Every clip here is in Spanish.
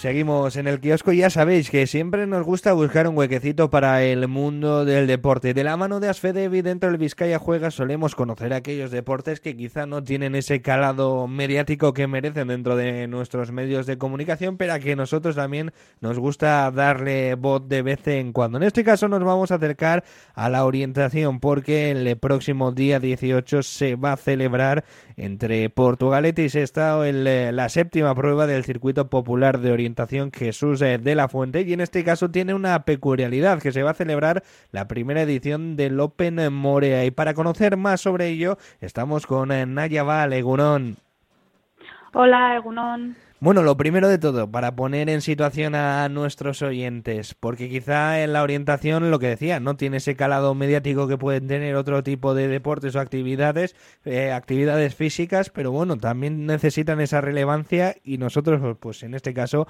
Seguimos en el kiosco y ya sabéis que siempre nos gusta buscar un huequecito para el mundo del deporte. De la mano de Asfedevi dentro del Vizcaya Juega solemos conocer aquellos deportes que quizá no tienen ese calado mediático que merecen dentro de nuestros medios de comunicación, pero a que nosotros también nos gusta darle voz de vez en cuando. En este caso nos vamos a acercar a la orientación porque el próximo día 18 se va a celebrar entre Portugalete y Sestao la séptima prueba del circuito popular de orientación Jesús de la Fuente, y en este caso tiene una peculiaridad, que se va a celebrar la primera edición del Open Morea, y para conocer más sobre ello estamos con Naya Val, Egunon. Hola, Egunon. Bueno, lo primero de todo, para poner en situación a nuestros oyentes, porque quizá en la orientación, lo que decía, no tiene ese calado mediático que pueden tener otro tipo de deportes o actividades, actividades físicas, pero bueno, también necesitan esa relevancia y nosotros, pues en este caso,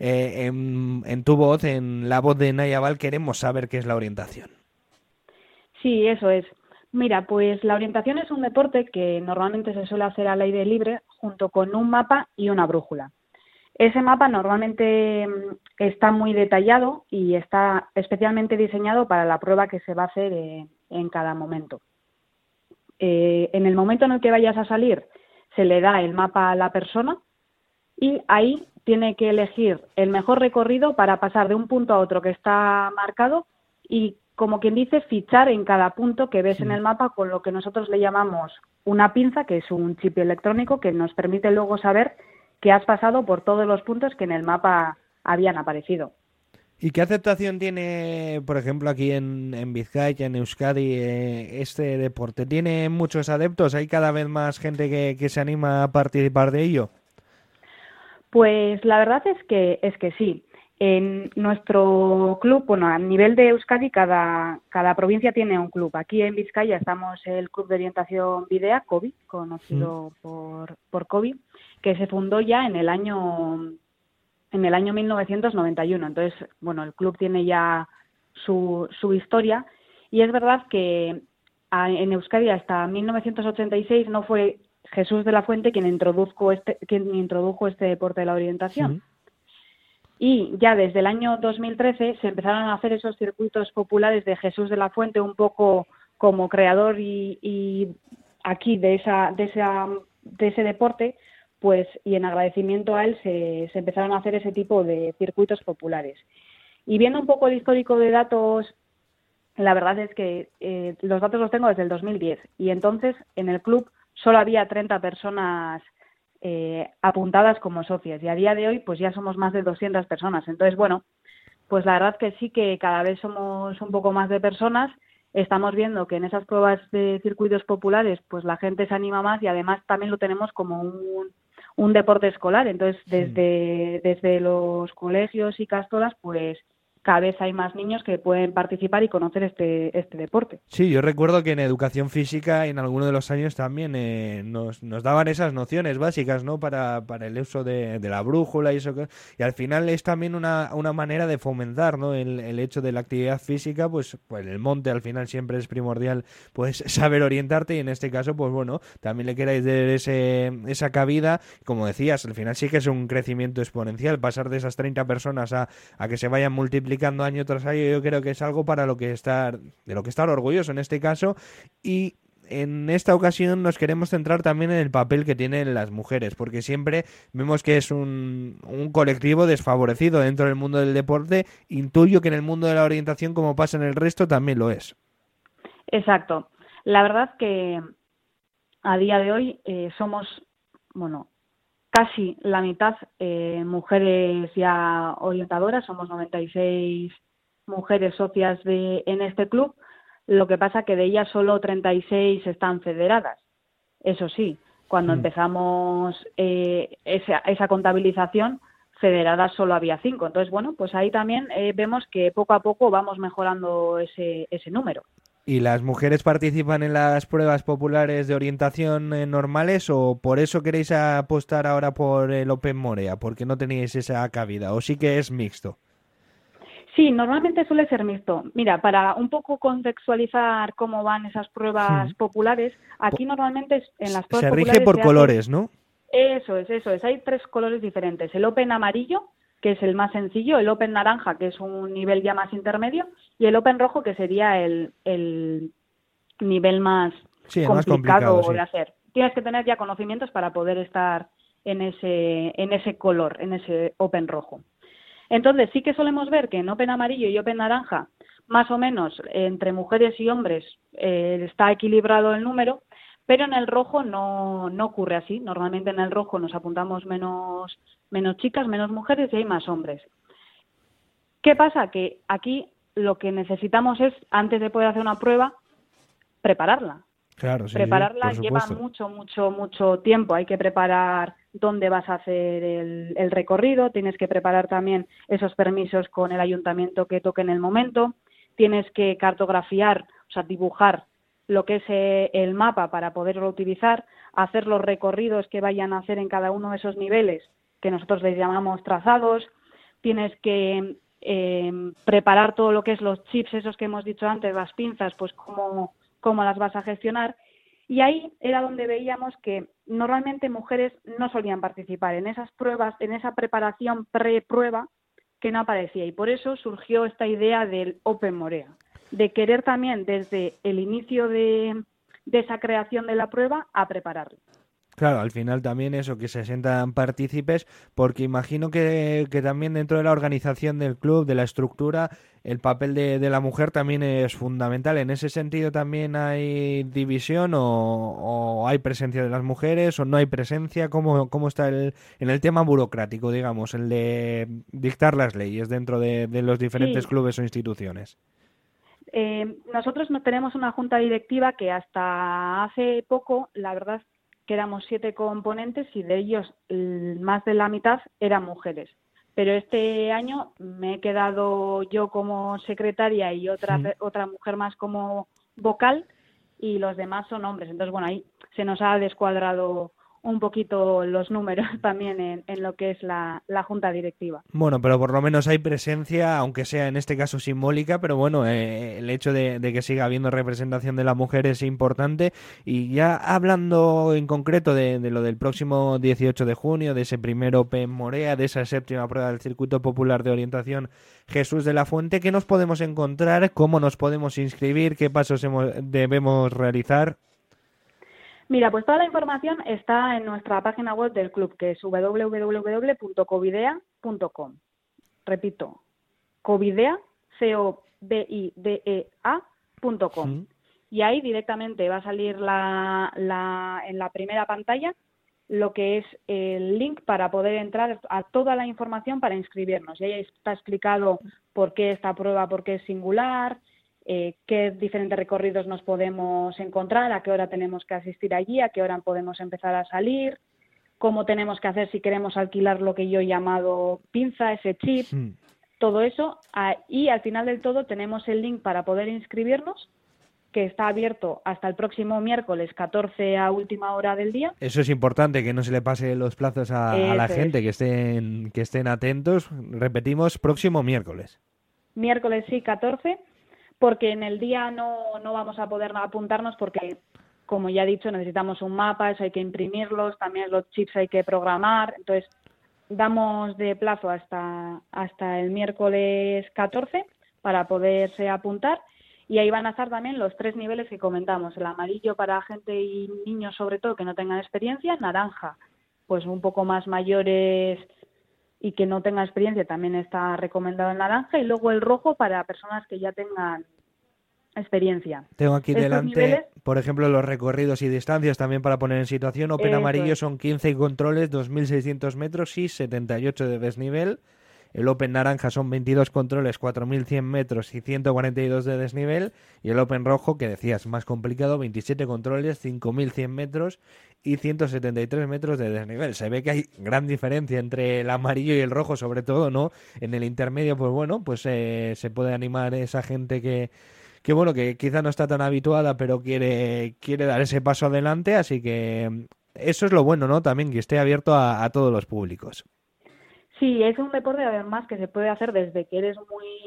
en tu voz, en la voz de Naya Val, queremos saber qué es la orientación. Sí, eso es. Mira, pues la orientación es un deporte que normalmente se suele hacer al aire libre junto con un mapa y una brújula. Ese mapa normalmente está muy detallado y está especialmente diseñado para la prueba que se va a hacer en cada momento. En el momento en el que vayas a salir, se le da el mapa a la persona y ahí tiene que elegir el mejor recorrido para pasar de un punto a otro que está marcado y, como quien dice, fichar en cada punto que ves en el mapa con lo que nosotros le llamamos una pinza, que es un chip electrónico que nos permite luego saber que has pasado por todos los puntos que en el mapa habían aparecido. ¿Y qué aceptación tiene, por ejemplo, aquí en Vizcaya, en Euskadi, este deporte? ¿Tiene muchos adeptos? ¿Hay cada vez más gente que se anima a participar de ello? Pues la verdad es que sí. En nuestro club, bueno, a nivel de Euskadi, cada provincia tiene un club. Aquí en Vizcaya estamos el Club de Orientación Bidea, COBI, conocido por COBI, que se fundó ya en el año 1991. Entonces, bueno, el club tiene ya su historia y es verdad que en Euskadi hasta 1986 no fue Jesús de la Fuente quien introdujo este deporte de la orientación. Y ya desde el año 2013 se empezaron a hacer esos circuitos populares de Jesús de la Fuente, un poco como creador y aquí de ese deporte, pues, y en agradecimiento a él se empezaron a hacer ese tipo de circuitos populares. Y viendo un poco el histórico de datos, la verdad es que los datos los tengo desde el 2010 y entonces en el club solo había 30 personas apuntadas como socias, y a día de hoy pues ya somos más de 200 personas. Entonces, bueno, pues la verdad que sí, que cada vez somos un poco más de personas. Estamos viendo que en esas pruebas de circuitos populares pues la gente se anima más y además también lo tenemos como un deporte escolar. Entonces, desde los colegios y castolas, pues cada vez hay más niños que pueden participar y conocer este deporte. Sí, yo recuerdo que en educación física en alguno de los años también nos daban esas nociones básicas, ¿no? Para el uso de la brújula y eso. Y al final es también una manera de fomentar, ¿no? El hecho de la actividad física, pues el monte al final siempre es primordial, pues saber orientarte, y en este caso, pues bueno, también le queráis dar esa cabida. Como decías, al final sí que es un crecimiento exponencial, pasar de esas 30 personas a que se vayan multiplicando año tras año. Yo creo que es algo de lo que estar orgulloso en este caso, y en esta ocasión nos queremos centrar también en el papel que tienen las mujeres, porque siempre vemos que es un colectivo desfavorecido dentro del mundo del deporte. Intuyo que en el mundo de la orientación, como pasa en el resto, también lo es. Exacto. La verdad que a día de hoy somos, bueno, casi la mitad mujeres ya orientadoras. Somos 96 mujeres socias en este club. Lo que pasa que de ellas solo 36 están federadas. Eso sí, cuando empezamos esa contabilización, federadas solo había 5. Entonces, bueno, pues ahí también vemos que poco a poco vamos mejorando ese número. ¿Y las mujeres participan en las pruebas populares de orientación normales, o por eso queréis apostar ahora por el Open Morea, porque no tenéis esa cabida, o sí que es mixto? Sí, normalmente suele ser mixto. Mira, para un poco contextualizar cómo van esas pruebas populares, aquí normalmente en las pruebas se populares rige por colores, ¿no? Eso es. Hay 3 colores diferentes. El Open amarillo, que es el más sencillo, el Open naranja, que es un nivel ya más intermedio, y el Open rojo, que sería el nivel más Sí, el más complicado, complicado sí. de hacer. Tienes que tener ya conocimientos para poder estar en ese color, en ese Open rojo. Entonces, sí que solemos ver que en Open amarillo y Open naranja, más o menos entre mujeres y hombres está equilibrado el número, pero en el rojo no ocurre así. Normalmente en el rojo nos apuntamos menos chicas, menos mujeres y hay más hombres. ¿Qué pasa? Que aquí lo que necesitamos es, antes de poder hacer una prueba, prepararla. Claro, sí, sí, Prepararla por lleva supuesto. mucho tiempo. Hay que preparar dónde vas a hacer el recorrido, tienes que preparar también esos permisos con el ayuntamiento que toque en el momento, tienes que cartografiar, o sea, dibujar lo que es el mapa para poderlo utilizar, hacer los recorridos que vayan a hacer en cada uno de esos niveles, que nosotros les llamamos trazados, tienes que preparar todo lo que es los chips, esos que hemos dicho antes, las pinzas, pues cómo las vas a gestionar. Y ahí era donde veíamos que normalmente mujeres no solían participar en esas pruebas, en esa preparación pre-prueba que no aparecía. Y por eso surgió esta idea del Open Morea, de querer también desde el inicio de esa creación de la prueba a prepararla. Claro, al final también eso, que se sientan partícipes, porque imagino que también dentro de la organización del club, de la estructura, el papel de la mujer también es fundamental. ¿En ese sentido también hay división o hay presencia de las mujeres o no hay presencia? ¿Cómo está en el tema burocrático, digamos, el de dictar las leyes dentro de los diferentes Sí, clubes o instituciones? nosotros no tenemos una junta directiva que hasta hace poco, la verdad, que éramos 7 componentes y de ellos más de la mitad eran mujeres. Pero este año me he quedado yo como secretaria y otra mujer más como vocal y los demás son hombres. Entonces, bueno, ahí se nos ha descuadrado un poquito los números también en lo que es la junta directiva. Bueno, pero por lo menos hay presencia, aunque sea en este caso simbólica, pero bueno, el hecho de que siga habiendo representación de la mujer es importante. Y ya hablando en concreto de lo del próximo 18 de junio, de ese primer Open Morea, de esa séptima prueba del Circuito Popular de Orientación Jesús de la Fuente, ¿qué nos podemos encontrar? ¿Cómo nos podemos inscribir? ¿Qué pasos debemos realizar? Mira, pues toda la información está en nuestra página web del club, que es www.covidea.com. Repito, covidea, COBIDEA.com. Y ahí directamente va a salir en la primera pantalla lo que es el link para poder entrar a toda la información para inscribirnos. Y ahí está explicado por qué esta prueba, por qué es singular, qué diferentes recorridos nos podemos encontrar, a qué hora tenemos que asistir allí, a qué hora podemos empezar a salir, cómo tenemos que hacer si queremos alquilar lo que yo he llamado pinza, ese chip, todo eso. Y al final del todo tenemos el link para poder inscribirnos, que está abierto hasta el próximo miércoles 14 a última hora del día. Eso es importante, que no se le pase los plazos a la Eso es. gente, que estén atentos. Repetimos, próximo miércoles. Miércoles sí, 14, porque en el día no vamos a poder apuntarnos porque, como ya he dicho, necesitamos un mapa, eso hay que imprimirlos, también los chips hay que programar, entonces damos de plazo hasta el miércoles 14 para poderse apuntar y ahí van a estar también los 3 niveles que comentamos, el amarillo para gente y niños sobre todo que no tengan experiencia, naranja pues un poco más mayores y que no tengan experiencia también está recomendado el naranja y luego el rojo para personas que ya tengan experiencia. Tengo aquí Estos delante, niveles, por ejemplo, los recorridos y distancias también para poner en situación. Open eso amarillo es. son 15 controles, 2.600 metros y 78 de desnivel. El Open naranja son 22 controles, 4.100 metros y 142 de desnivel. Y el Open rojo, que decías, más complicado, 27 controles, 5.100 metros y 173 metros de desnivel. Se ve que hay gran diferencia entre el amarillo y el rojo, sobre todo, ¿no? En el intermedio, pues bueno, pues se puede animar esa gente que bueno, que quizá no está tan habituada, pero quiere dar ese paso adelante, así que eso es lo bueno, ¿no? También que esté abierto a todos los públicos. Sí, es un deporte además que se puede hacer desde que eres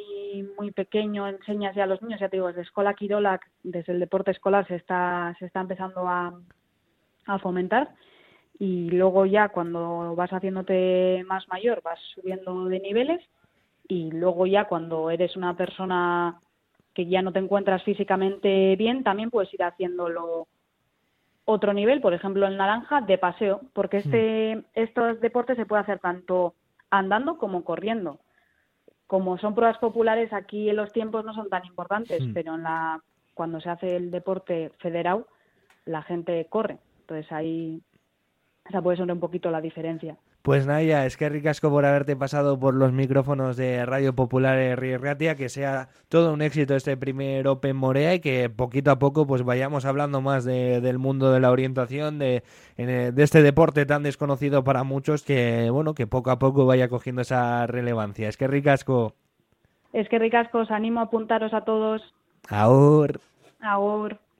muy pequeño, enseñas ya a los niños, ya te digo, desde Escola Kirola, desde el deporte escolar se está empezando a fomentar y luego ya cuando vas haciéndote más mayor vas subiendo de niveles y luego ya cuando eres una persona que ya no te encuentras físicamente bien, también puedes ir haciéndolo otro nivel, por ejemplo el naranja, de paseo, porque estos deportes se puede hacer tanto andando como corriendo. Como son pruebas populares, aquí los tiempos no son tan importantes, pero cuando se hace el deporte federado, la gente corre. Entonces ahí esa puede ser un poquito la diferencia. Pues Naya, es que ricasco por haberte pasado por los micrófonos de Radio Popular Herri Ratia, que sea todo un éxito este primer Open Morea y que poquito a poco pues vayamos hablando más del mundo de la orientación, de este deporte tan desconocido para muchos, que bueno, que poco a poco vaya cogiendo esa relevancia. Es que ricasco. Es que ricasco, os animo a apuntaros a todos. Aur. Agur.